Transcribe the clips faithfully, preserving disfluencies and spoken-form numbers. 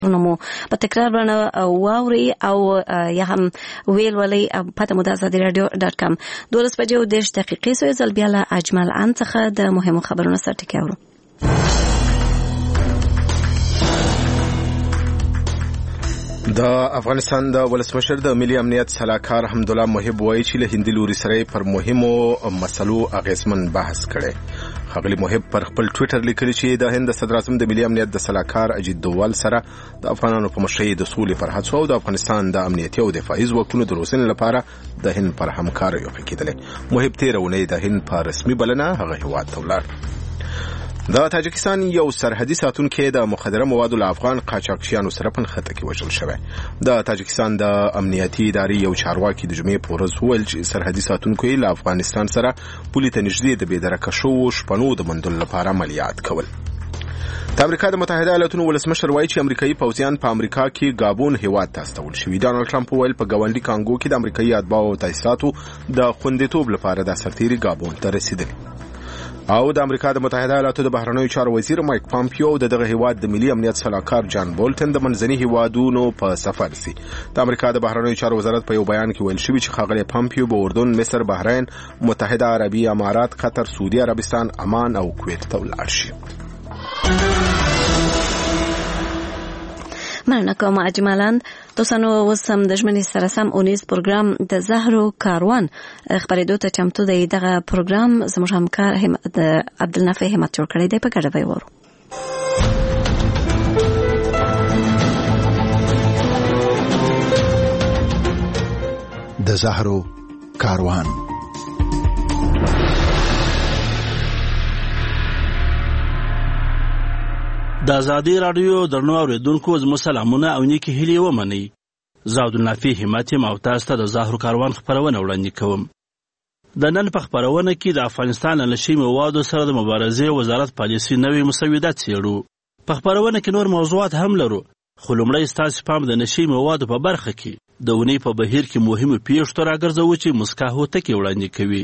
نمو په تکرار باندې واوري او یا هم ویل ولي پته مو د ازادي رادیو ډاټ کام دولس بجې او دېرش دقیقې سو زل بیا له اجمل ان څخه د مهمو خبرونو سره ټکاورو. د افغانستان د ولسمشر د ملي امنیت صلاحکار حمدالله محب وایي چې له هندي لوري سره پر مهمو مسلو اغیزمن بحث کړي. خغلی محب پر خپل ټوئیټر لیکلی چې د هند صدر اعظم د ملي امنیت د صلاحکار اجیت دووال سره د افغانانو په مشرۍ د سولې پر هڅو او د افغانستان د امنیتي او دفاعي ځواکونو د روزنې لپاره د هند پر همکارۍ وکړي. محب تیر اونۍ د هند په رسمي بلنه هغه هیواد ته ولاړ. د تاجکستان یو سرحدي ساتونکی د مخدره موادو له افغان قاچاقچیانو سره په نښته کې وژل شوی. د تاجکستان د امنیتي ادارې یو چارواکي د جمعې په ورځ وویل چې سرحدي ساتونکو له افغانستان سره پولې ته نږدې د بېدرکه شوو شپنو د موندلو لپاره عملیات کول. د امریکا د متحده ایالاتونو ولسمشر وایي چې امریکایي پوځیان په امریکا کې گابون هیواد ته استول شوي. ډانلډ ټرمپ وویل په ګاونډي کانګو کې د امریکایي اتباعو او تاسیساتو د خوندیتوب لپاره د سرتیري گابون ته رسیدلی. او د امریکا د متحده ایالاتو د بهرنیو چارو وزیر مایک پامپیو د دغه هیواد د ملي امنیت صلاحکار جان بولټن د منځني هیوادونو په سفر سي. د امریکا د بهرنیو چارو وزارت په یو بیان کې ویل شوی چې ښاغلی پامپیو به اردن، مصر، بحرین، متحده عربي امارات، قطر، سعودي عربستان، عمان او کویت ته ولاړ شي. مننه کوم اجمالان. تاسو نو وسم د ژمنې سره سم اونیز پروګرام د زهرو کاروان خبرېدو ته چمتو دی. دغه پروګرام زموږ همکار د عبدالنافع همت جوړ کړی دی. په ګډه به وورو. د زهرو کاروان. د ازادي رادیو درنو اوریدونکو زموږ سلامونه او نیکی هیلې ومنئ. زه عبدالنافع همت یم او تاسو ته د زهرو کاروان خپرونه وړاندې کوم. د نن په خپرونه کې د افغانستان له نشي موادو سره د مبارزې وزارت پالیسي نوې مسودات څېړو. په خپرونه کې نور موضوعات هم لرو، خو لومړی ستاسو پام د نشي موادو په برخه کې د اونۍ په بهیر کې مهمو پیښو ته راګرځوو چې مسکا هوتکې وړاندې کوي.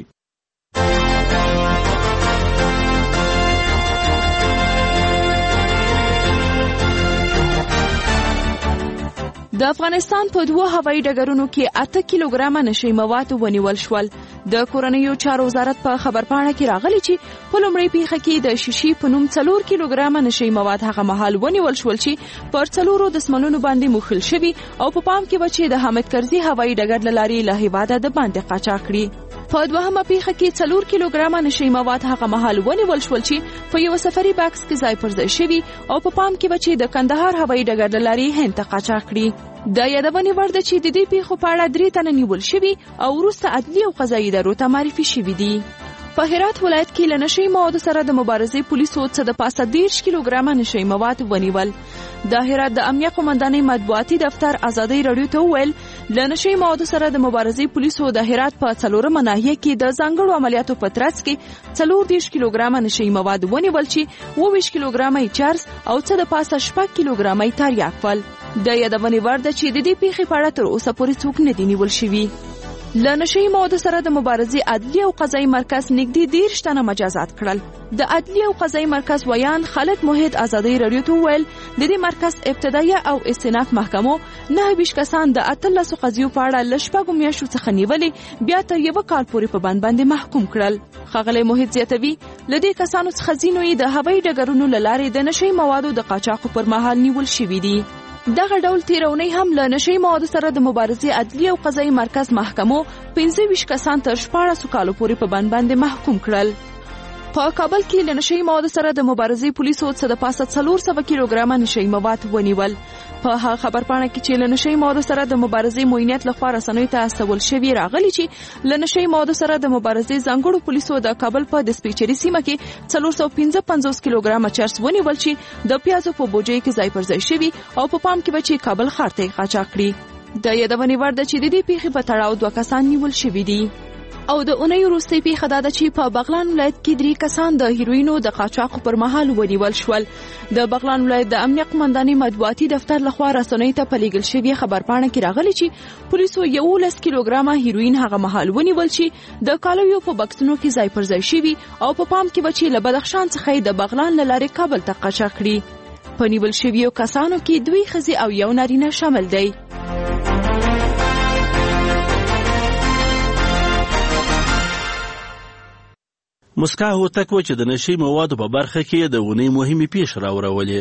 د افغانستان په دوه هوایي ډګرونو کې اته کیلوګرامه نشي مواد ونیول شول. د کورنیو چارو وزارت په خبرپاڼه کې راغلی چې په لومړۍ پیښه کې د شیشې په نوم څلور کیلوګرامه نشي مواد هغه مهال ونیول شول چې پر څلورو دسمالونو باندې موښل شوي او په پام کې و چې د حامد کرزي هوایي ډګر له لارې له هیواده د باندې قاچاق کړي. په دوهمه پیښه کې څلور کیلوګرامه نشي مواد هغه مهال ونیول شول چې په یو سفري باکس کې ځای پر ځای شوي او په پام کې و چې د کندهار هوایي ډګر له لارې هند ته قاچاق کړي. د یادونې وړ ده چې د دې پیښو په اړه درې تنه نیول شوي او وروسته عدلي او قضایي ادارو ته معرفي شوي دي. په هرات ولایت کې له نشي موادو سره د مبارزې پولیسو څه د پاسه دېرش کیلوګرامه نشي مواد ونیول. د هرات د امنیه قومندانۍ مطبوعاتي دفتر ازادي رادیو ته وویل له نشي موادو سره د مبارزې پولیسو د هرات په څلورمه ناحیه کې د ځانګړو عملیاتو په ترڅ کې څلور دېرش کیلوګرامه نشي مواد ونیول چې اووه ویشت کیلوګرامه چرس او څه د پاسه شپږ کیلوګرامه تریاک ول. د یادونې وړ ده چې د دې پیښې په اړه تر اوسه پورې څوک نه دي نیول شوي. له نشي موادو سره د مبارزې عدلي او قضایي مرکز نږدې دېرش تنه مجازات کړل. د عدلي او قضایي مرکز ویان خالد موحد ازادي رادیو ته وویل د دې مرکز ابتدایي او استئناف محکمو نهه ویشت کسان د اتلسو قضیو په اړه له شپږو میاشتو څخه نیولې بیا تر یوه کال پورې په بند باندې محکوم کړل. ښاغلی موحد زیاتوي له دې کسانو څخه ځینو یې د هوایي ډګرونو له لارې د نشي موادو د قاچاقو پر مهال نیول شوي دي. دغه ډول تیرونی هم له نشي موادو سره د مبارزې عدلي او قضایي مرکز محکمو پنځه ویشت کسان تر شپاړسو کالو پورې په بند باندې محکوم کړل. په کابل کې له نشي موادو سره د مبارزې پولیسو څه د پاسه څلور سوه کیلوګرامه نشي مواد ونیول. په هغه خبرپاڼه کې چې له نشي موادو سره د مبارزې معاینات لخوا رسنیو ته استول شوي راغلي چې له نشي موادو سره د مبارزې ځانګړو پولیسو د کابل په دسپیچري سیمه کې څلور سوه پنځه پنځوس کیلوګرامه چرس ونیول چې د پیازو په بوجۍ کې ځای پر ځای شوي او په پام کې به چې کابل ښار ته قاچاق کړي. د یادونې وړ ده چې د دې پیښې په تړاو دوه کسان نیول شوي دي. او د اونۍ وروستۍ پیښه دا ده چې په بغلان ولایت کې درې کسان د هیروینو د قاچاقو پر مهال ونیول شول. د بغلان ولایت د امنیه قومندانۍ مطبوعاتي دفتر لخوا رسنیو ته په لیږل شوې خبرپاڼه کې راغلي چې پولیسو یولس کیلوګرامه هیروین هغه مهال ونیول چې د کالیو په بکسونو کې ځای پر ځای شوي او په پام کې و چې له بدخشان څخه د بغلان له لارې کابل ته قاچاق کړي. په نیول شویو کسانو کې دوی ښځې او یو نارینه شامل دی. مسکا هوتک و چې د نشي موادو په برخه کې د اونۍ مهمې پیښې راورولې.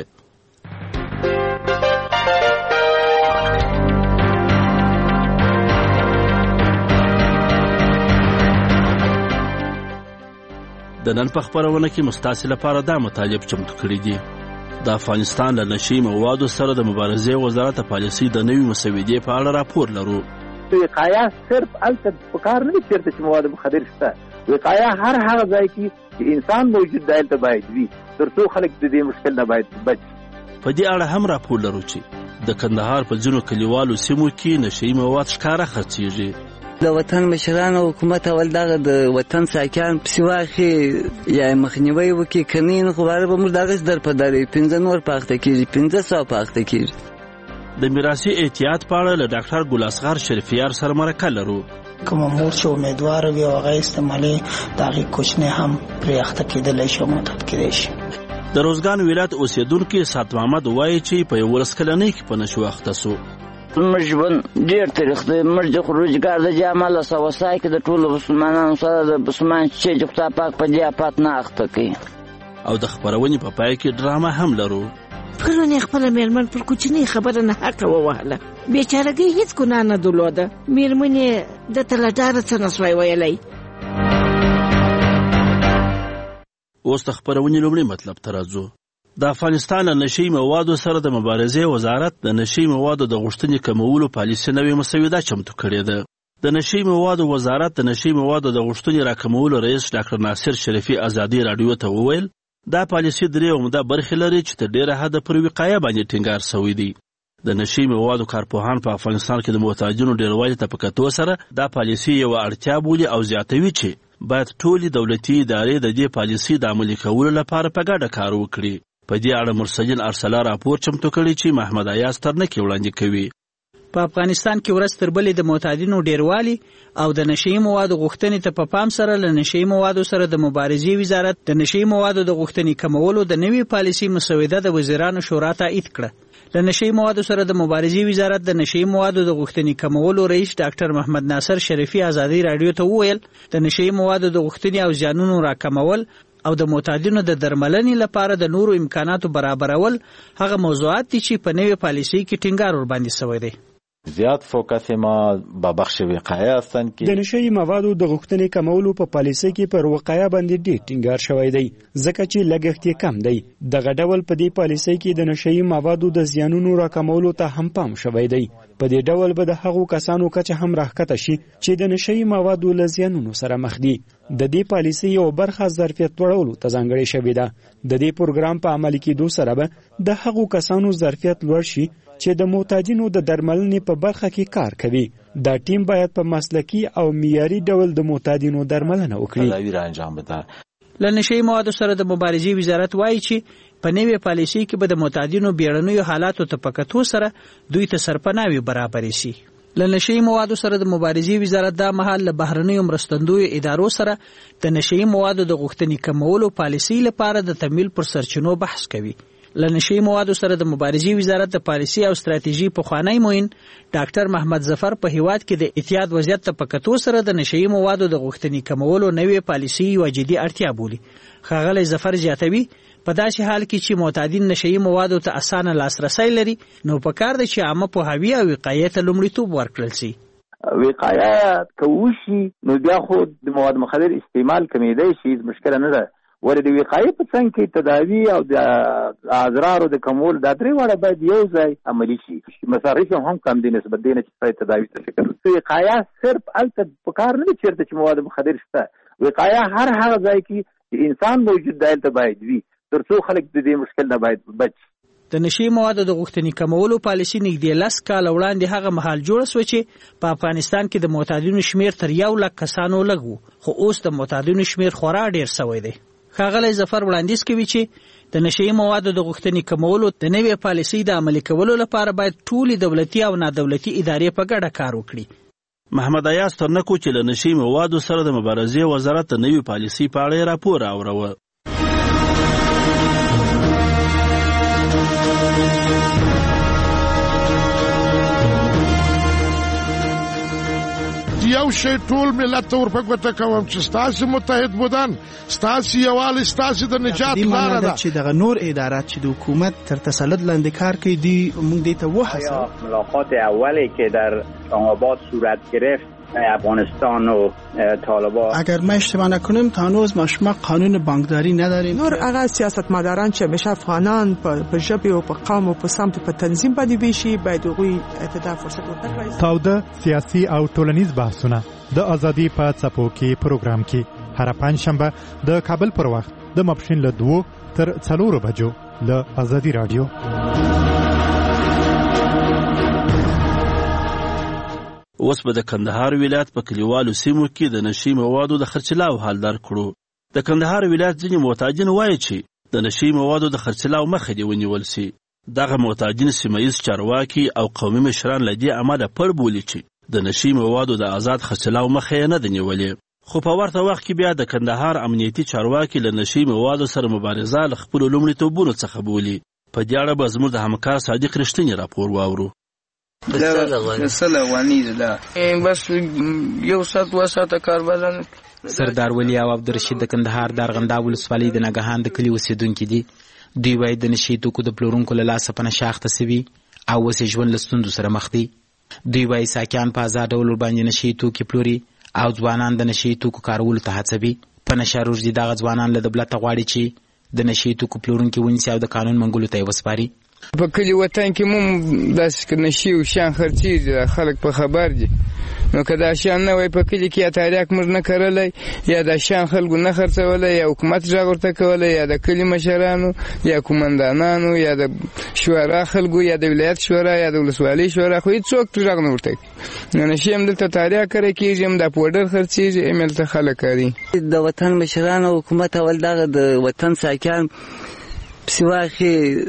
د نن په خپرونه کې مستاسې لپاره دا مطالب چمتو کړي دي. د افغانستان له نشي موادو سره د مبارزې وزارت پالیسي د نوې مسودې په اړه راپور لرو. وقایه صرف الته په کار نه چیرته چې مواد مخدر شته. وقایه هر هغه ځای کې چې انسان موجود دی هلته باید وي ترڅو خلک د دې مشکل نه باید بچ. په دې اړه هم راپور لرو چې د کندهار په ځینو کلیوالو سیمو کې نشي مواد ښکاره خرڅېږي. د وطن مشرانو حکومت اول دغه د وطن ساکان پسې واخلي یا مخنیوی وکړي، که نه نو خو باره به موږ دغسې در په درې پنځه نور په اخته کېږي، پنځه سوه په اخته کېږي. د میراثي احتیاط په اړه له ډاکټر ګل اصغر شریفیار سره مرکه لرو. کومه مور چې امیدواره وي او هغه استعمالي د هغې کوچنی هم پرې اخته کېدلی شي او معتاد کېدی شي. د روزګان ولایت اوسېدونکي سات محمد وایي چې په یولس کلنۍ کې په نشو اخته سو. زموږ ژوند ډېر تریخ دی. موږ د روزګار د دې امله سوسای کې د ټولو مسلمانانو سره د مسلمان چې چې خدای پاک په دې افات نه اخته کوي. او د خپرونې په پای کې ډرامه هم لرو. پرون یې خپله مېرمن پر کوچنۍ خبره نه حقه ووهله. بېچارګۍ هېڅ ګناه نه درلوده. مېرمن یې ده ته له ډاره څه نه سوی ویلی. اوس د خپرونې لومړي مطلب ته راځو. د افغانستان له نشي موادو سره د مبارزې وزارت د نشي موادو د غوښتنې کمولو پالیسي نوې مسوده چمتو کړې ده. د نشي موادو وزارت د نشي موادو د غوښتنې راکمولو رئیس ډاکټر ناصر شریفي ازادي راډیو ته وویل دا پالیسي درې عمده برخې لري چې تر ډېره حده پر وقایه باندې ټینګار شوی دی. د نشي موادو کارپوهان په افغانستان کې د محتاجینو ډېروالي ته په کتو سره دا پالیسي یوه اړتیا بولي او زیاتوي چې باید ټولې دولتي ادارې د دې پالیسي د عملي کولو لپاره په ګډه کار وکړي. په دې اړه مرسجین ارسلا راپور چمتو کړی چې محمد ایاز ترنکي وړاندې کوي. په افغانستان کې ورځ تر بلې د معتادینو ډیروالي او د نشي موادو غوښتنې ته په پام سره له نشي موادو سره د مبارزې وزارت د نشي موادو د غوښتنې کمولو د نوې پالیسي مسوده د وزیرانو شورا تایید کړه. له نشي موادو سره د مبارزې وزارت د نشي موادو د غوښتنې کمولو رئیس ډاکټر محمد ناصر شریفي ازادي راډیو ته وویل د نشي موادو د غوښتنې او زیانونو راکمول او د معتادینو د درملنې لپاره د نورو امکاناتو برابرول هغه موضوعات دي چې په نوې پالیسۍ کې ټینګار ورباندې شوی دی. زیات فوکس ما به بخش وقایه هستند که د نشي موادو د غوښتنې کمولو په پالیسۍ کې پر وقایه باندې ډېر ټینګار شوی دی ځکه چې لګښت یې کم دی. دغه ډول په دې پالیسۍ کې د نشي موادو د زیانونو راکمولو ته هم پام شوی دی. په دې ډول به د هغو کسانو کچه هم راښکته شي چې د نشي موادو له زیانونو سره مخ دي. د دې پالیسۍ یو برخه ظرفیت لوړولو ته ځانګړې شوې ده. د دې پروګرام په عملي کېدو سره به د هغو کسانو ظرفیت لوړ شي چې د معتادینو د درملنې په برخه کې کار کوي. دا ټیم باید په مسلکي او معیاري ډول د معتادینو درملنه وکړي. له نشي موادو سره د مبارزې وزارت وایي چې په نوې پالیسۍ کې به د معتادینو بیړنیو حالاتو ته په کتو سره دوی ته سرپناوي برابرې شي. له نشي موادو سره د مبارزې وزارت دا مهال له بهرنیو مرستندویو ادارو سره د نشي موادو د غوښتنې کمولو پالیسۍ لپاره د تمویل پر سرچینو بحث کوي. له نشي موادو سره د مبارزې وزارت د پالیسي او ستراتیژي پخوانی معین ډاکټر محمد ظفر په هیواد کې د احتیاط وضعیت ته په کتو سره د نشي موادو د غوښتنې کمولو نوې پالیسي یوه جدي اړتیا بولي. ښاغلی ظفر زیاتوي په داسې حال کې چې معتادین نشي موادو ته اسانه لاسرسی لري نو پکار دی چې عامه پوهاوی او وقایې ته لومړیتوب ورکړل شي. وقایه که وشي نو بیا خو د مواد مخدر استعمال کمیدای شي، مشکله نه ده. ولې د وقایې په څنګ کې تداوی او د اضرارو د کمول دا درې واړه باید یو ځای عملي شي. مصارف هم کم دي نسبت دی نه چې تداوی ته فکر وکړي. وقایه صرف هلته په کار نه دی چېرته چې مواد مخدر شته. وقایه هر هغه ځای کې چې انسان موجود دی هلته باید وي ترڅو خلک د دې مشکل نه باید بچ. د نشي موادو د غوښتنې کمولو پالیسي نږدې لس کاله وړاندې هغه مهال جوړه شوه چې په افغانستان کې د معتادینو شمیر تر یو لک کسانو لږ و، خو اوس د معتادینو شمیر خورا ډېر شوی دی. ښاغلی ظفر وړاندیز کوي چې د نشي موادو د غوښتنې کمولو د نوې پالیسۍ د عملي کولو لپاره باید ټولې دولتي او نادولتي ادارې په ګډه کار وکړي. محمد ایاز ترنکو چې له نشي موادو سره د مبارزې وزارت د نوې پالیسۍ په اړه راپور راوړه. یو شی ټول ملت ته ورپګوته کوم چې ستاسو متحد بودن ستاسو یووالی ستاسو د نجات لاره ده چې دغه نور ادارات چې د حکومت تر تسلط لاندې کار کوي دی موږ دې ته وهڅوو. ملاقات اولی که در آباد صورت گرفت افغانستان و طالبان، اگر ما اشتباه نکنیم تا هنوز ما شما قانون بانکداری نداریم. نور هغه سیاستمداران چې همیشه افغانان په ژبه او په قوم او په سمت په تنظیم باندې ویشي باید هغوی ته فرصت ورکړي. تاوده سیاسي او ټولنیز بحثونه د ازادي په څپو کې پروګرام کې هر پنځشنبه د کابل پر وخت د ماپښین له دوه تر څلورو بجو له ازادي رادیو. اوس به د کندهار ولایت په کلیوالو سیمو کې د نشي موادو د خرڅلاو حال در کړو. د کندهار ولایت ځینې محتاجین وایي چې د نشي موادو د خرڅلاو مخه دې ونیول سي. دغه محتاجین سیمهیز چارواکي او قومي مشران له دې امله پړ بولي چې د نشي موادو د آزاد خرڅلاو مخه یې نه ده نیولې. خو په ورته وخت کې بیا د کندهار امنیتي چارواکي له نشي موادو سره مبارزه له خپلو لومړیتوبونو څخه بولي. په دې اړه به زموږ د همکار صادق رښتینی راپور واورو. سل افغانۍ ده بس یو ساعت دوه ساعته کار بدل. سردار ولی او عبدالرشید د کندهار د ارغنداب ولسوالۍ د ناګهان د کلي اوسېدونکي دي. دوی باید د نشي توکو د پلورونکو له لاسه په نشه اخته سوي او اوس یې ژوند له ستونزو سره مخ دي. دوی باید ساکیان په ازاد ډول ورباندې نشي توکي پلوري او ځوانان د نشي توکو کارولو ته هڅوي. په نشه روږدي دغه ځوانان له دولته غواړي چې د نشي توکو پلورونکي ونیسي او د قانون منګولو ته یې وسپاري. په کلی وطن کې مو داسې نشي او شیان خرڅېږي، خلک په خبر دي. نو که دا شیان نه وای په کلي کې یا تاریاک موږ نه کرلی یا دا شیان خلکو نه خرڅولی یا حکومت غږ ورته کولی یا د کلي مشرانو یا کومندانانو یا د شورا خلکو یا د ولایت شورا یا د ولسوالۍ شورا، خو هېڅوک غږ نه ورته کوي. نو نشي هم دلته تاریاک کری کېږي، هم دا پوډر خرڅېږي، هم هلته خلک کاري. د وطن مشران او حکومت اول دغه د وطن ساکیان پسې واخې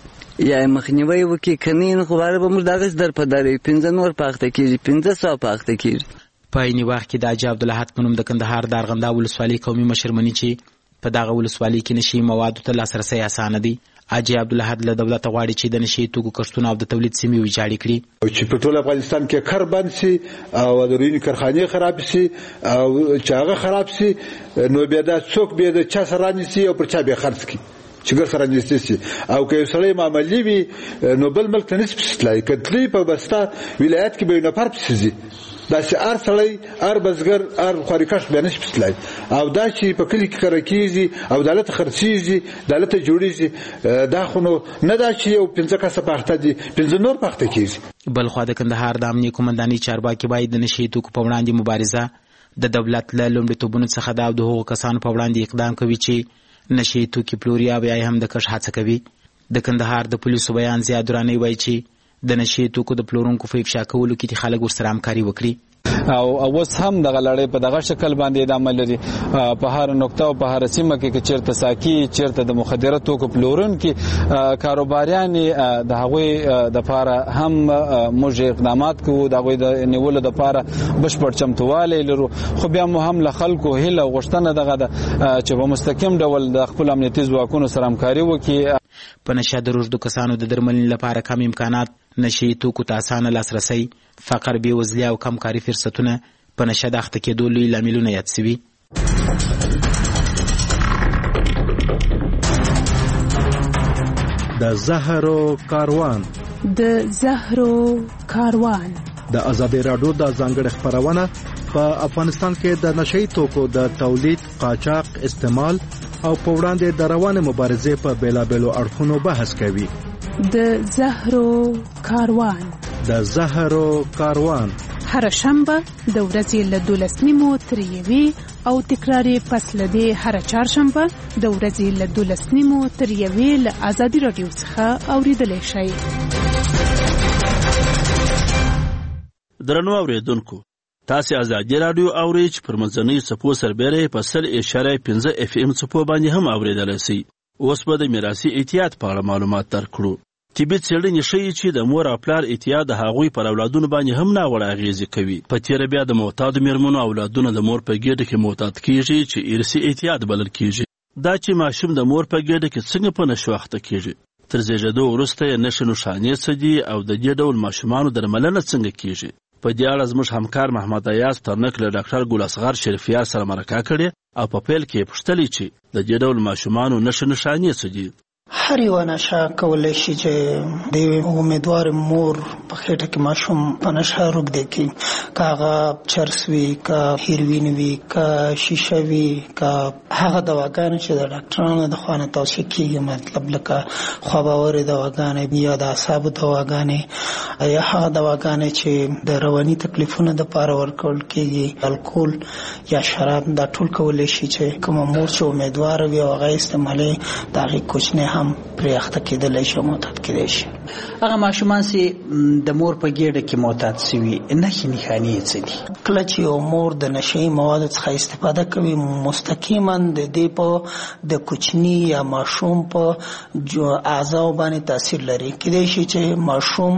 یا مخنیوی وکړي، که نه نو خو باره به موږ دغسې در په دروي پنځه نور په اخته کېږي، پنځه سوه په اخته کېږي. په عیني وخت کې د حاجي عبدالاحد په نوم د کندهار د ارغنداب ولسوالۍ قومي مشر مني چې په دغه ولسوالۍ کې نشي موادو ته لاسرسی اسانه دی. حاجي عبدالاحد له دولته غواړي چې د نشي توکو کښتونه او د تولید سیمې ویجاړې کړي، چې په ټول افغانستان کې کار بند سي او د روینې کارخانې خراب سي او چې هغه خراب سي نو بیا دا څوک بیا د چا سره رانیسي او پر چا بیا خرڅ کړي چې ګر سره نږدې سي. او که یو سړی معاملې وي نو بل ملک ته نشي پسې تللی، که تللی په بسته ولایت کې به یو نفر پسې ځي، داسې هر سړی هر بزګر هر خوارکښ بیا نشي پسې تللی. او دا چې په کلي کې کره کېږي او دالته خرڅېږي دالته جوړېږي، دا خو نو نه دا چې یو پنځه کسه په اخته دي پنځه نور په اخته کېږي. بلخوا د کندهار د امنیې قومندانۍ چارواکي باید د نشي توکو په وړاندې مبارزه د دولت له لومړیتوبونو څخه ده او د هغو کسانو په وړاندې اقدام کوي چې نشي توکي پلوري او یا هم د کښ هڅه کوي. د کندهار د پولیسو بیان زیاد درانه وایي چې د نشي توکو د پلورونکو په افشا کولو کې د خلک ورسره همکاري وکړي. او اوس هم دغه لړۍ په دغه شکل باندې ادامه لري. په هر نقطه او په هر سیمه کې چې چیرته ساکي چیرته د مخدره توکو پلورونکي کاروباریان د هغوی د لپاره هم موږ اقدامات کوو، د هغوی د نیولو لپاره بشپړ چمتووالی لرو. خو بیا مو هم له خلکو هیله او غوښتنه دغه ده چې په مستقیم ډول د خپل امنیتي ځواکونو سره همکاري وکړي. په نشه د روږدو کسانو د درملنې لپاره کم امکانات، نشي توکو ته اسانه لاسرسی، فقر، بېوزلي او کم کاري فرصتونه په نشه د اخته کېدو لوی لاملونه یاد سوي. د زهرو کاروان د زهرو کاروان د ازادي راډیو د ځانګړي خبرونه په افغانستان کې د نشي توکو د تولید، قاچاق، استعمال او په وړاندې د روانې مبارزې په بیلابیلو اړخونو بحث کوي. د زهرو کاروان د زهرو کاروان هر شنبه د ورځې له دولس نیمو تر یوې او تکراري پس له دې هر چهارشنبه د ورځې له دولس نیمو تر یوې له ازادي راډیو څخه اوریدلی شئ. درنو اوریدونکو، تاسو ازادي راډیو اورئ چې پر منځنۍ څپو سربېره په سل اشاره پنځه اف ام څپو باندې هم اوریدلی شئ. اوس به د میراثي اعتیاد په اړه معلومات درکړو. طبي څېړنې ښیي چې د مور او پلار اعتیاد د هغوی پر اولادونو باندې هم ناوړه اغېزې کوي. په تېره بیا د معتادو مېرمنو اولادونه د مور په ګېډه کې معتاد کېږي چې ارثي اعتیاد بلل کېږي. دا چې ماشوم د مور په ګېډه کې څنګه په نشو اخته کېږي، تر زیږېدو وروسته یې نښې نښانې څه دي او د دې ډول ماشومانو درملنه څنګه کیږي؟ په دې اړه زموږ همکار محمد ایاز ترنک له ډاکټر ګل اصغر شریفیار سره مرکه کړې او په پیل کې یې پوښتلې چې د دې ډول ماشومانو نښې نښانې څه دي؟ هر یو نشه کولی شي چې د امیدوار مور په خېټه کې ماشوم په نشه روږدی کړي، که هغه چرس وي، که هیروین وي، که شیشه وي، که هغه دواګانې چې د ډاکټرانو د خوا نه توصیه کېږي، مطلب لکه خواباورې دواګانې یا د اعصابو دواګانې یا هغه دواګانې چې د رواني تکلیفونو دپاره ورکول کېږي، الکول یا شراب، دا ټول کولی شي چې کومه مور چې امیدواره وي او هغه استعمالوي د هغې کوچنی هم پرې اخته کېدلی شي او معتاد کېدی شي. هغه ماشومان چې د مور په ګېډه کې معتاد سوي نښې نښانې یې څه دي؟ کله چې یو مور د نشهیي موادو څخه استفاده کوي، مستقیما د دې په د کوچني یا ماشوم په اعضاو باندې تاثیر لري. کېدای شي چې ماشوم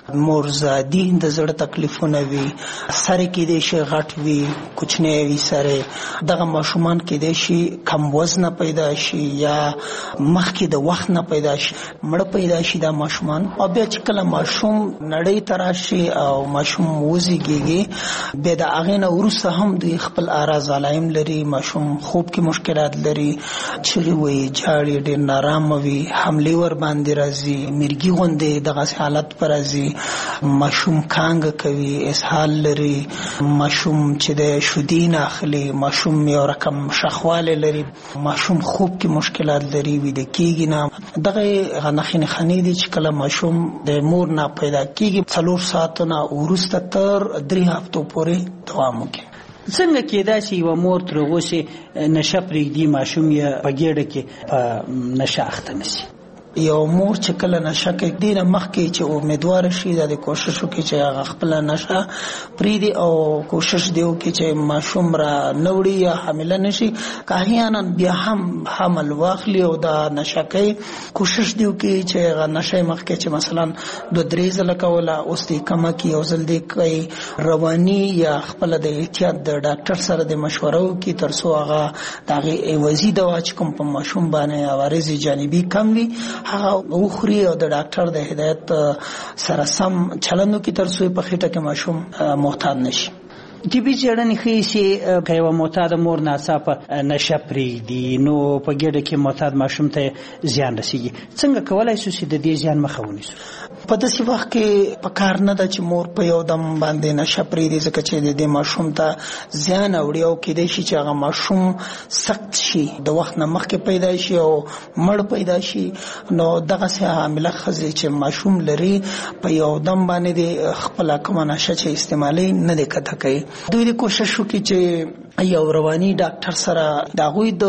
مورزادي د زړه تکلیفونه وي، سر یې کېدای شي غټ وي، کوچنی وي سر، دغه ماشومان کېدای شي کم وزنه پیدا شي یا مخکې د وخت نه پیدا شي، مړه پیدا شي دا ماشومان. او بیا چې کله ماشوم نړۍ ته راشي او ماشوم وزیږي، بیا د هغې نه وروسته هم دوی خپل اعراض علایم لري. ماشوم خوب کې مشکلات لري، چغې وایي، جاړي، ډېر نارامه وي، حملې ور باندې راځي، میرګي غوندې دغسې حالت پر راځي، ماشوم کانګه کوي، اسهال لري، ماشوم چې د شیدې نه اخلي، ماشوم یو رقم شخوالی لري، ماشوم خوب کې مشکلات لري، ویده کېږي نه. دغه نښې نښانې دي چې کله ماشوم د مور نه پیدا کېږي، څلور ساعتو نه وروسته تر درې هفتو پورې دوام وکړي. څنګه کېدای شي یوه مور تر هغو چې نشه پرېږدي ماشوم یې په ګېډه کې په نشه اخته نه شي؟ یو مور چې کله نشه کوي، دې نه مخکې چې امیدواره شي دا د کوشش وکړي چې هغه خپله نشه پرېږدي او کوشش دې وکړي چې ماشوم را نه وړي یا حامله نه شي. که احیانا بیا هم حمل واخلي او دا نشه کوي، کوشش دې وکړي چې هغه نشه یې مخکې چې مثلا دوه درې ځله کوله، اوس دې کمه کړي، یو ځل دې کوي. رواني یا خپله د احتیاط د ډاکټر سره د مشوره وکړي تر څو هغه د هغې عوضي دوا چې کوم په ماشوم باندې عوارض جانبي کم وي هغه وخوري او د ډاکټر د هدایت سره سم چلند وکړي تر څو په خېټه کې ماشوم محتاط نشي. طبي څېړنې ښیي چې که یوه معتاده مور ناڅاپه نشه پرېږدي نو په ګېډه کې معتاد ماشوم ته زیان رسېږي. څنګه کولی شو چې د دې زیان مخه ونیسو؟ په داسې وخت کې په کار نه ده چې مور په یو دم باندې نشه پرېږدي، ځکه چې د دې ماشوم ته زیان اوړي او کېدای شي چې هغه ماشوم سخت شي، د وخت نه مخکې پیدا شي او مړ پیدا شي. نو دغسې حامله ښځې چې ماشوم لري په یو دم باندې د خپله کومه نشه چې استعمالوي نه دی قطع کوي. دوی د کوشش وکړي چې یو رواني ډاکټر سره د هغوی د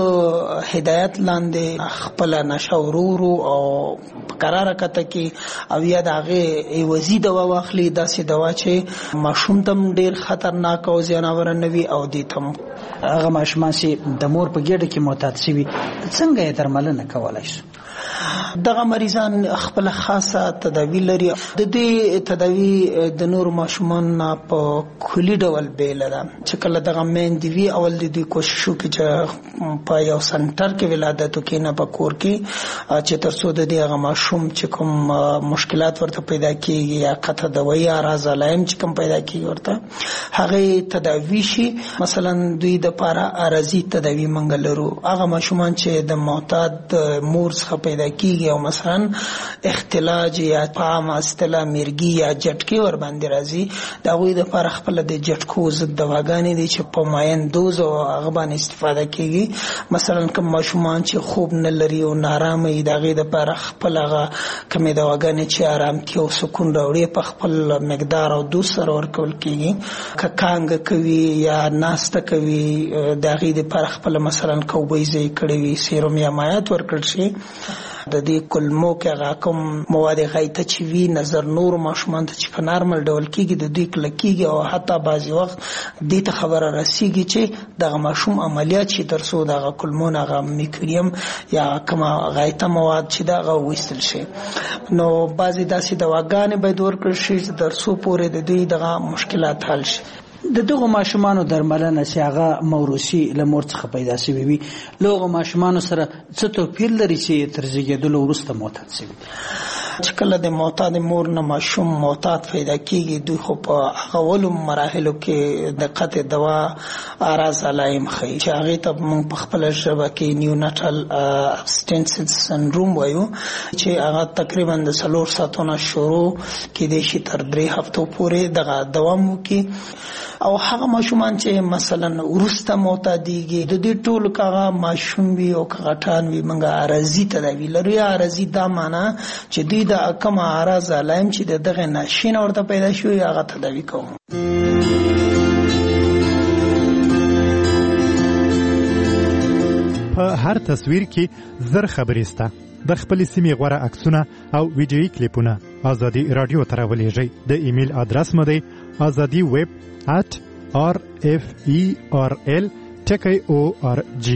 هدایت لاندې خپله نشه ورو ورو او په کراره قطع کړي او یا د هغې عوضي دوا واخلي، داسې دوا چې ماشوم ته هم ډېر خطرناک او زیانوره نه وي او دې ته هم. هغه ماشومان چې د مور په ګېډه کې معتاد شوي څنګه یې درملنه کولی شو؟ دغه مریضان خپل خاصه تداوی لري. د دې تداوی د نور ماشومان نه په کلی ډول بیل ده. چې کله دغه میندې وي اول د دوی کوشش وکړي چې په یو سنټر کې ولادت وکړي، نه په کور کې، چې تر څو د دې هغه ماشوم چې کوم مشکلات ورته پیدا کېږي یا قطع دوایي اعراض علایم چې کوم پیدا کېږي ورته هغې تداوي شي. مثلا دوی دپاره عارضي تداوي موږ لرو. هغه ماشومان چې د معتاد مور څخه پیدا کېږي او مثلا اختلاج یا په عامه اصطلاح میرګي یا جټکې ور باندې راځي، د هغوی دپاره خپله د جټکو ضد دواګانې دي چې په معین دوز او هغه باندې استفاده کېږي. مثلا کوم ماشومان چې خوب نه لري او نارامه وي، د هغې دپاره خپل هغه کومې دواګانې چې ارامتیا او سکون راوړي په خپل مقدار او دوز سره ورکول کېږي. که کانګه کوي یا ناسته کوي، د هغې دپاره خپله مثلا کوبیزه یې کړې وي، سیروم یا مایعات ورکړل شي. د دې کلمو کې هغه کوم مواد غایطه چې وي نظر نور ماشومان ته چې په نارمل ډول کېږي د دوی کله کېږي او حتی بعضې وخت دې ته خبره رسېږي چې دغه ماشوم عملیات شي تر څو دغه کلمو نه هغه میکریم یا کومه غایطه مواد چې د هغه وویستل شي. نو بعضې داسې دواګانې باید ورکړل شي چې تر څو پورې د دوی دغه مشکلات حل شي. د دغه ماشومانو درملنه چې هغه موروثي له مور څخه پیدا شوي وي له هغو ماشومانو سره څه توپیر لري چې تر زیږېدلو وروسته معتاد شوي؟ چې کله د معتاد مور نه ماشوم معتاد پیدا کیږي دوی خو په هغه اولو مراحلو کې د قطع دوا اعراض علائم ښیي چې هغې ته موږ په خپله ژبه کې نیونټل ابسټنس سنډروم وایو چې هغه تقریبا د څلور ساعتو نه شروع کیدای شي تر درې هفتو پورې دغه دوام وکړي. او هغه ماشومان چې مثلا ورسته معتادیږي د دې ټول کاغه ماشوم وي او کغټان وي منګه عارضی تداوی لري. عارضی دا معنا چې دوی د کم اعراض علائم چې دغه ناشین ورته پیدا شوی هغه تداوی کوم. په هر تصویر کې زر خبرې سته. د خپل سیمې غوره عکسونه او ویډیویي کلیپونه ازادي رادیو ته راولېږئ. د ایمیل ادرس مو دی ازادي ویب at r f e r l ټکی او ار جی.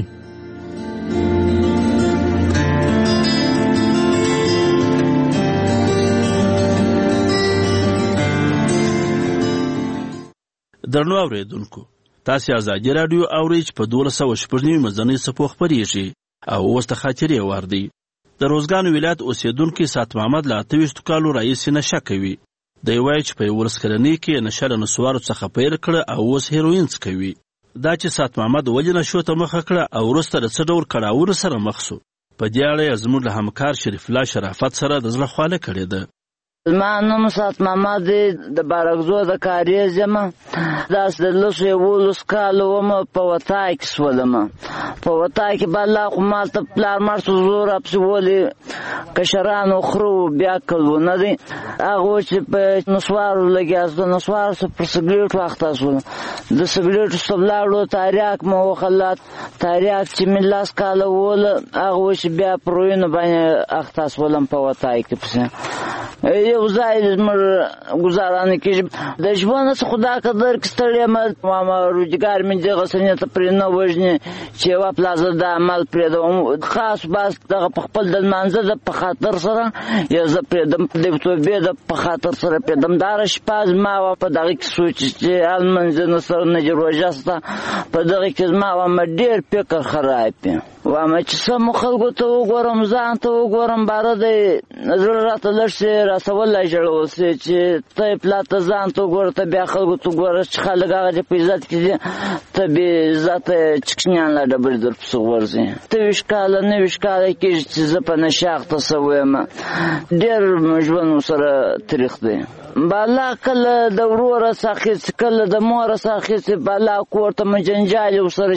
درنو اوریدونکو، تاسو ازادي رادیو اورئ چې په دولس سوه شپږ نوي مزنۍ څپو خپرېږي او اوس د خاطرې وار دی. د روزګان ولایت اوسېدونکي سات محمد له اته ویشتو کالو راهیسې نشه کوي. دی وایي چې په یولس کلنۍ کې نشه له نسوارو څخه پیل کړه او اوس هیروین څکوي. دا چې سات محمد ولې نشو ته مخه کړه او وروسته د څه ډول کړاوونو سره مخ سو، په دې اړه یې زموږ له همکار شریف الله شرافت سره د زړه خواله کړې ده. زما نوم سات محمد دی، د بارکزو د کاریز یم. داسې د لسو یولس کالو ومه په وطای کې سولمه. په وطای کې به الله خو مالته پلار مړ سو زور اپسې ولې کشرانو خرو بیا کلونه دی. هغه چې په نسوارو لګیا سو، د نسوارو سو پر سګریټو اخته سولم. د سګریټو سو ولاړو تاریاک مو وخلات. تاریاک چې مې لاس کاله وله هغه چې بیا پر روینو باندې اخته سولم په وطای کې پسې. یو ځای زموږ ګزارانه کېږي. د ژوند څخه خدا قدر کې ستړی یم، ماما روزګار مې دغه سنې ته پرې نه وژني چې یوه پلازه د عمل پرېږدم. خاص باس دغه په خپل د لمانځه د په خاطر سره یا زه پرېږدم، د توبې د په خاطر سره پرېږدم. دغه شپه زما وه په دغه کې سوچ چې هلمنځه سره نه روژه شته، په دغه کې زما وه ډېر فکر خراب دی. وایم چې سمو خلکو ته وګورم، ځان ته وګورم، باره دی زړه راته لږ شي راسولی ژړول سي چې ته یې پلار ته ځان ته وګوره، ته بیا خلکو ته وګوره چې خلک هغه چې په عزت کې دي، ته بې عزته چکشنیان لا ډبرې درپسې غورځي. ته ویشت کاله نه ویشت کاله کېږي چې زه په نشه اخته سوی یم. ډېر ژوند ورسره تریخ دی. بالا کله د وروره څخه کله د موره څخه بالا کور ته مجنجال ورسره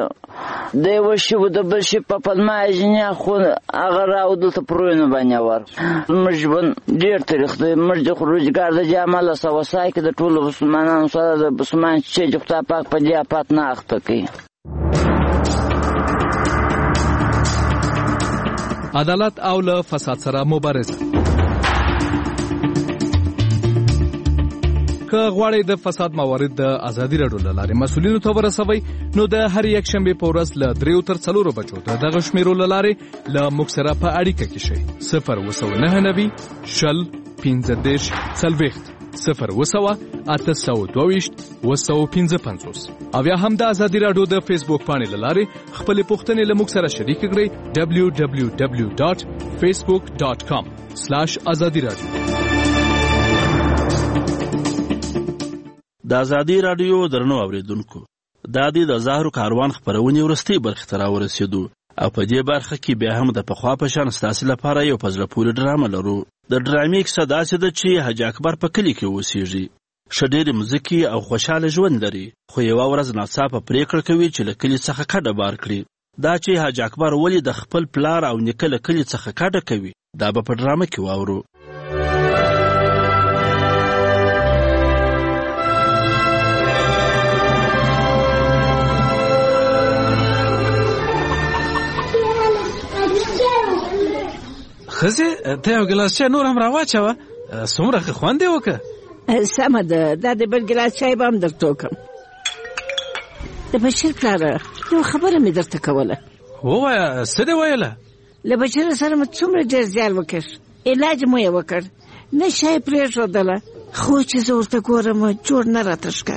چې د یو شی د بل شي په پلمه جنیا خو هغه راو دلته پروینه باندې ور مجبن ډیر تاریخ د مرج روزګار د جامل سوسای کې د ټولو مسلمانانو سره د مسلمان چې خدای پاک په دې اپات نه اخته کوي. عدالت او له فساد سره مبارزه. که غواړئ د فساد موارد د ازادي راډیو له لارې مسؤلینو ته ورسوئ، نو د هر یک شنبې په ورځ له دریو تر څلورو بجو د دغه شمیرو له لارې له موږ سره په اړیکه کې شئ. صفر اوه سوه نهه نوي شل پنځه دېرش څلوېښت صفر اوه سوه اته سوه دوه ویشت اوه سوه پنځه پنځوس او یا هم د ازادي راډیو د فیسبوک پاڼې له لارې خپلې پوښتنې له موږ سره شریکې کړئ. ډبلیو ډبلیو ډبلیو ډاټ فیسبوک ډاټ کام سلاش ازادي راډیو. د ازادي راډیو درنو اوریدونکو، دا د زهرو کاروان خپرونې وروستۍ برخې ته راورسېدو او په دې برخه کې بیا هم د پخوا په شان ستاسې لپاره یو په زړه پورې ډرامه لرو. د ډرامې کیسه داسې ده چې حاجي اکبر په کلي کې اوسېږي، ښه ډېرې مځکې او خوشحاله ژوند لري، خو یوه ورځ ناڅاپه پرېکړه کوي چې له کلي څخه کډه بار کړي. دا چې حاجي اکبر ولې د خپل پلار او نیکه له کلي څخه کډه کوي، دا به په ډرامه کې واورو. خزه ته یو ګلاس چای نور هم راواچوه، څومره ښه خوند یې وکړه. سمه ده، دا د بل ګلاس چای به هم درته وکړم. د بشیر پلاره یوه خبره مې درته کوله. ووایه، څه دې ویله؟ له بشیر سره مې څومره ډېر زیار وکړ، علاج مو یې وکړ، نشه یې پرېښودله، خو چې زه ورته ګورم جوړ نه راته ښکاري.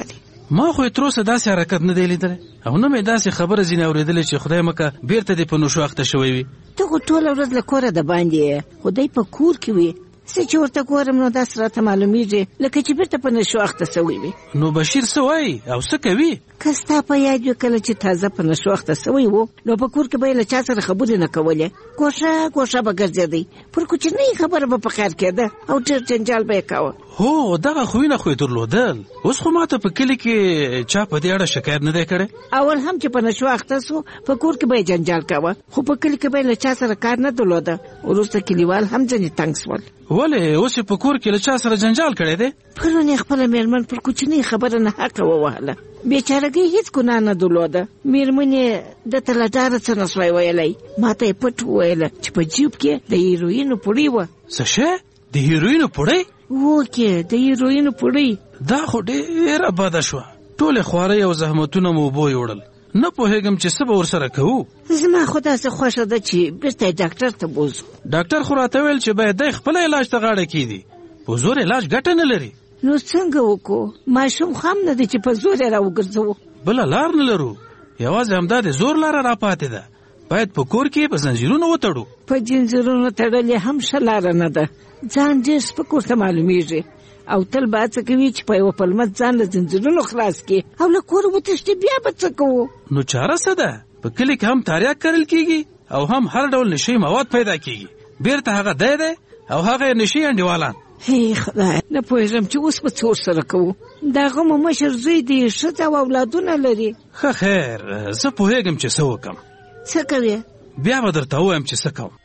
ما خو تر اوسه داسې حرکت نه دی لیدلی او نه مې داسې خبره ځینې اورېدلې چې خدای مکه بیرته دې په نشو اخته شوی وي. ته خو ټوله ورځ له کوره د باندې خدای په کور کې وي، څه چې ورته ګورم نو داسې راته معلومیږي لکه چې بیرته په نشو اخته سوی وي. نو بشیر څه وایي او څه کوي؟ که ستا په یاد وي کله چې تازه په نشو اخته سوی و نو په کور کې به یې له چا سره خبرې نه کولې، ګوښه ګوښه به ګرځېدی، پر کوچنۍ خبره به په خیر کېده او ډېر جنجال به یې کاوه. هو دغه خوینه خو یې درلودل. اوس خو ماته په کلي کې چا په دې اړه شکایت نه دی کړی. اول هم چې په نشو اخته سو په کور کې به یې جنجال کاوه، خو په کلي کې به یې له چا سره کار نه درلوده. وروسته کلیوال هم ځینې تنګ سول. ولې اوس په کور کې له چا سره جنجال کړی دی؟ پرون یې خپله مېرمن پر کوچنۍ خبره نه حقه ووهله. بیچارګۍ هیڅ ګناه نه درلوده. مېرمن یې دته له ډاره څه نه سوی ویلی. ما ته یې پټ وویله چې په جیب کې د هیروینو پوړۍ وه. څه شی؟ د هیروینو پوړۍ؟ وکې د هیروینو پوړۍ. دا خو ډېره بده شوه. ټولې خوارۍ او زحمتونه مو اوبو یوړل. نه پوهېږم چې څه به ورسره کوو. زما خو داسې خوښه ده چې بېرته یې ډاکټر ته بوځو. ډاکټر خو راته ویل چې باید دی خپله علاج ته غاړه کېږدي. په زور علاج ګټه نه لري. نو څنګه وکړو؟ ماشوم خو هم نه دی چې په زور یې راوګرځوو. بله لار نه لرو. یوازې همدا د زور لاره راپاتې ده. باید په کور کې په زنځیرونو وتړو. په زنځیرونو تړل یې هم ښه لاره نه ده. ځان ډېر سپک ورته معلومېږي او تل به هڅه کوي چې په یوه پلمه ځان له زنځیرونو خلاص کړي او له کوره وتښتي. بیا به څه کوو؟ نو چاره څه ده؟ په کلي کې هم تریاک کرل کېږي او هم هر ډول نشي مواد پیدا کېږي. بیرته هغه دی دی او هغه یې نشي انډیوالان. هی خدای، نه پوهېږم چې اوس به څه ورسره کوو. د هغه مو مشر زوی دی، ښځه او اولادونه لري. ښه خیر، زه پوهېږم چې څه وکړم. څه کوې؟ بیا به درته ووایم چې څه کوم.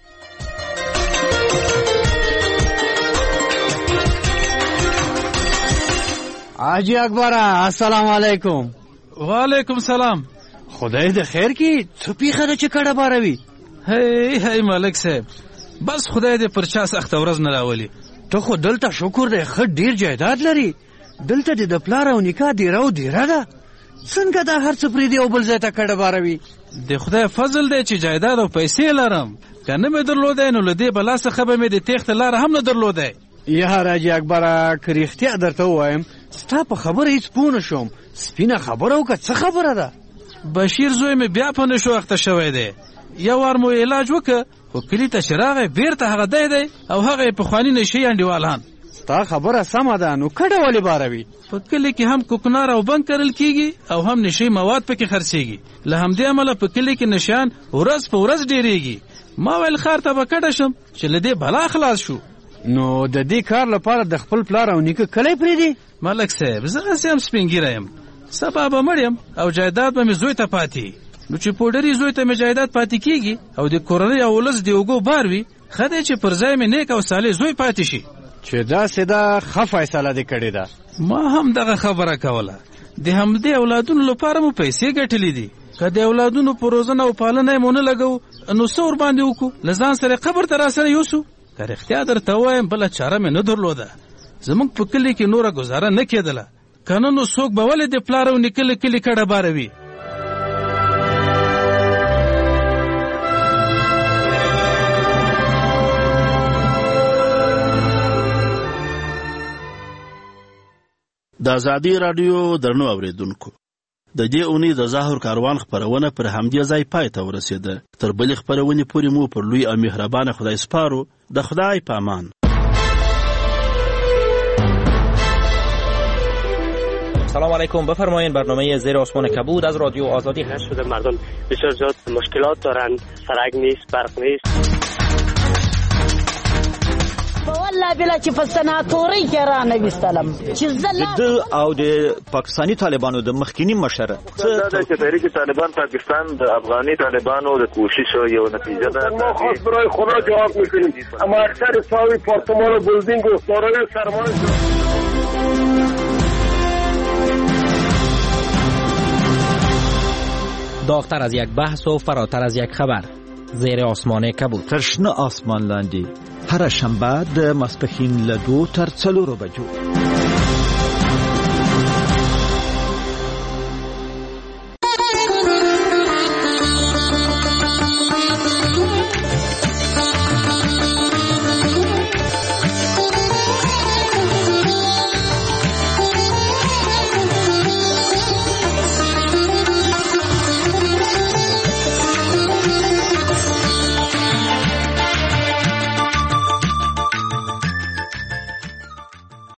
حاجی اکبره، السلام علیکم. وعلیکم سلام. خدای د خیر کی څه پیښه ده چې کډه باروي؟ هی هی ملک صاحب، بس خدای دې پر چا سخته ورځ نه راولي. ته خو دلته شکر دی ښه ډېر جایداد لري. دلته د پلار او نیکه دیره او دیره ده. څنګه دا هر څه پرېږدي او بل ځای ته کډه باروي؟ د خدای فضل دی چې جایداد او پیسې لرم. که نه مې درلودی نو له دې بلا څخه به مې د تېښتې لاره هم نه درلودی. یا حاجي اکبره، که رښتیا درته ووایم ستا په خبره هېڅ پوه نه شوم. سپینه خبره وکړه، څه خبره ده؟ بشیر زوی مې بیا په نشو اخته شوی دی. یو وار مو علاج وکړه خو کلي ته چې راغی بیرته هغه دی دی او هغه یې پخواني نشي انډیوالان. ستا خبره سمه ده، نو کډه ولې باروي؟ په کلي کې هم کوکنار او بنګ کرل کېږي او هم نشي مواد پکې خرڅېږي. له همدې امله په کلي کې نشیان ورځ په ورځ ډېرېږي. ما ویل ښار ته به کډه شم چې له دې بلا خلاص شو. نو د دې کار لپاره د خپل پلار او نیکه کلی پرېږدي؟ ملک صاحب، زه هسې هم سپین ږیری یم. سبا به مړ یم او جایداد به مې زوی ته پاتې. نو چې پوډري زوی ته مې جایداد پاتې کېږي او د کورنۍ او ولس د اوږو بار وي، ښه دی چې پر ځای مې نیک او صالح زوی پاتې شي. چې داسې ده، ښه فیصله دې کړې ده. ما هم دغه خبره کوله. د همدې اولادونو لپاره مو پیسې ګټلې دي. که د اولادونو په روزنه او پالنه یې مو نه لګوو نو څه ورباندې وکړو؟ له ځان سره قبر ته راسره یوسو. که رښتیا درته ووایم بله چاره مې نه درلوده. زموږ په کلي کې نوره ګزاره نه کېدله. که نه نو څوک به ولې د پلار او نیکه له کلي کډه باروي؟ د ازادي راډیو درنو اوریدونکو، د دې اونۍ د ظاهر کاروان خپرونه پر همدې ځای پای ته ورسېده. تر بلې خپرونې پورې مو پر لوی او مهربانه خدای سپارو. د خدای په امان. سلام علیکم. بفرمایید برنامه زیر آسمان کبود از رادیو آزادی هست. شده مردم بسیار زیاد مشکلات دارند، سرک نیست، برق نیست. والله بلا چې په سناتورۍ کې را نه ویستلم چې د او د پاکستاني طالبانو د مخکینی مشر دا چې تحریک طالبان پاکستان د افغاني طالبانو د کوشش یو نتیجه ده. ما خاص برای خدا جواب میکنیم، اما اکثر ساوی پارتمان و بلدینگ و سارای سرمایه داغتر از یک بحث و فراتر از یک خبر. زیر آسمان کبود. ترشنه آسمان لاندی هر شنبه د ماسپښین له دوه تر څلورو بجو.